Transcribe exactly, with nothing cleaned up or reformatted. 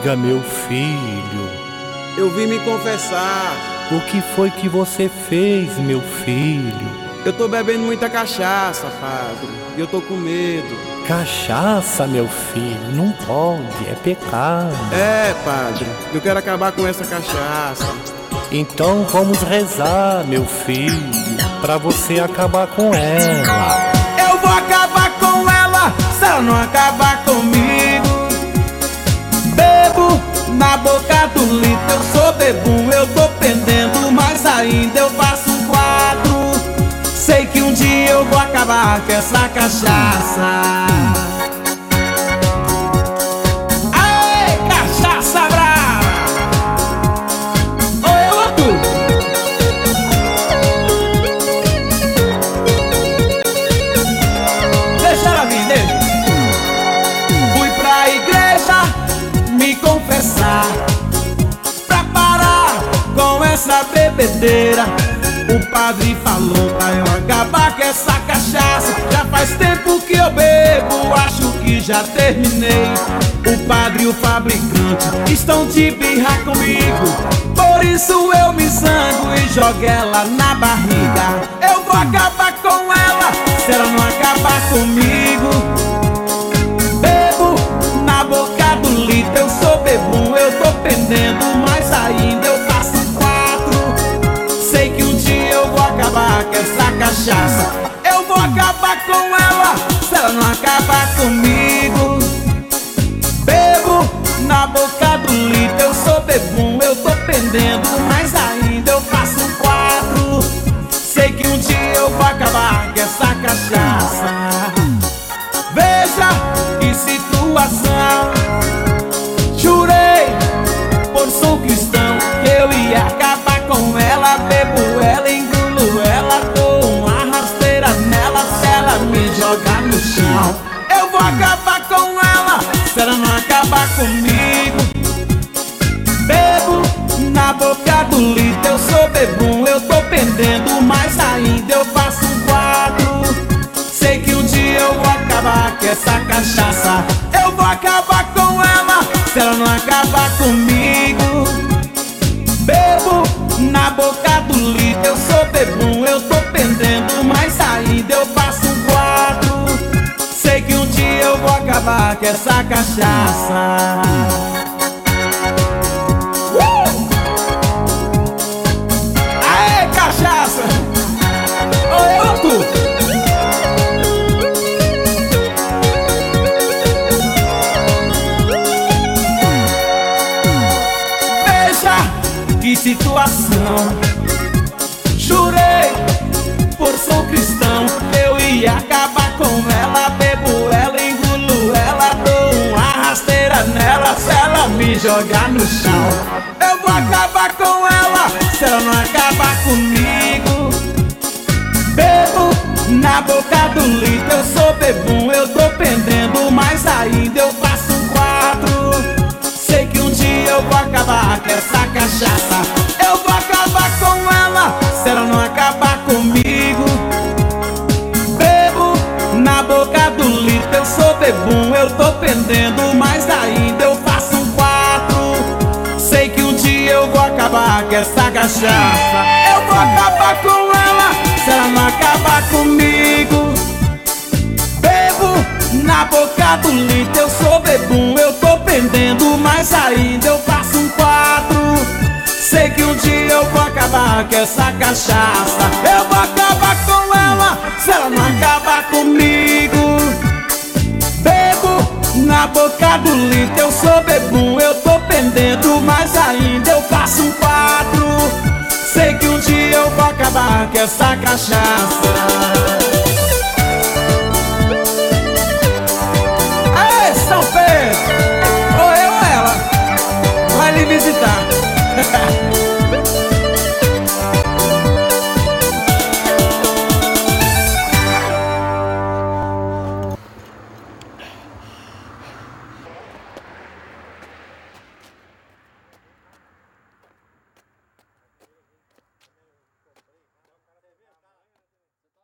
Diga, meu filho, eu vim me confessar. o que foi que você fez, meu filho? Eu tô bebendo muita cachaça, padre, e eu tô com medo. Cachaça, meu filho, não pode, é pecado. É, padre, eu quero acabar com essa cachaça. Então vamos rezar, meu filho, pra você acabar com ela. Eu vou acabar com ela se ela não acabar comigo. Bebo na boca do litro, eu sou bebum, eu tô pendendo, mas ainda eu faço um quadro. Sei que um dia eu vou acabar com essa cachaça. Aê, cachaça brava! Oi, outro! Deixa ela vir, deixa. Fui pra igreja me confessar, pra parar com essa bebedeira. O padre falou pra eu acabar com essa cachaça. Já faz tempo que eu bebo, acho que já terminei. O padre e o fabricante estão de birra comigo, por isso eu me zango e jogo ela na barriga. Eu vou acabar com ela se ela não acabar comigo. Bebo na boca do litro, eu sou bebum, eu tô pendendo, mas ainda eu faço quatro. Sei que um dia eu vou acabar com essa cachaça. Eu vou acabar com ela se ela não acabar comigo. Bebo na boca do litro, eu sou bebum, eu tô pendendo, mas ainda eu faço quatro. Sei que um dia eu vou acabar com essa cachaça. Veja que situação. Jurei por sou cristão que eu ia acabar com ela. Bebo ela, engulo ela, dou uma rasteira nela se ela me jogar no chão. Eu vou acabar com ela se ela não acabar comigo. Bebo na boca do litro, eu sou bebum, eu tô pendendo, mas ainda eu faço um quadro. Sei que um dia eu vou acabar com essa cachaça. Eu vou acabar com ela se ela não acabar comigo. Bebo na boca do litro, eu sou bebum, eu tô pendendo, mas ainda eu faço um quadro. Sei que um dia eu vou acabar com essa cachaça. Uh! Aê, cachaça! Oi, outro! Que situação. Jurei por sou cristão eu ia acabar com ela. Bebo ela, engulo ela, dou uma rasteira nela se ela me jogar no chão. Eu vou acabar com ela se ela não acabar comigo. Bebo na boca do litro, eu sou bebum, eu tô pendendo, mas ainda eu faço um quadro. Sei que um dia eu vou acabar com essa cachaça. Eu vou acabar com ela se ela não acabar comigo. Bebo na boca do litro, eu sou bebum, eu tô pendendo, mas ainda eu faço um quatro. Sei que um dia eu vou acabar com essa cachaça. Eu vou acabar com ela se ela não acabar comigo. Bebo na boca do litro, eu sou bebum, eu tô pendendo, mas ainda eu faço um quatro. Sei que um dia eu vou acabar com essa cachaça. Eu vou acabar com ela se ela não acabar comigo. Bebo na boca do litro, eu sou bebum, eu tô pendendo, mas ainda eu faço um quatro. Sei que um dia eu vou acabar com essa cachaça.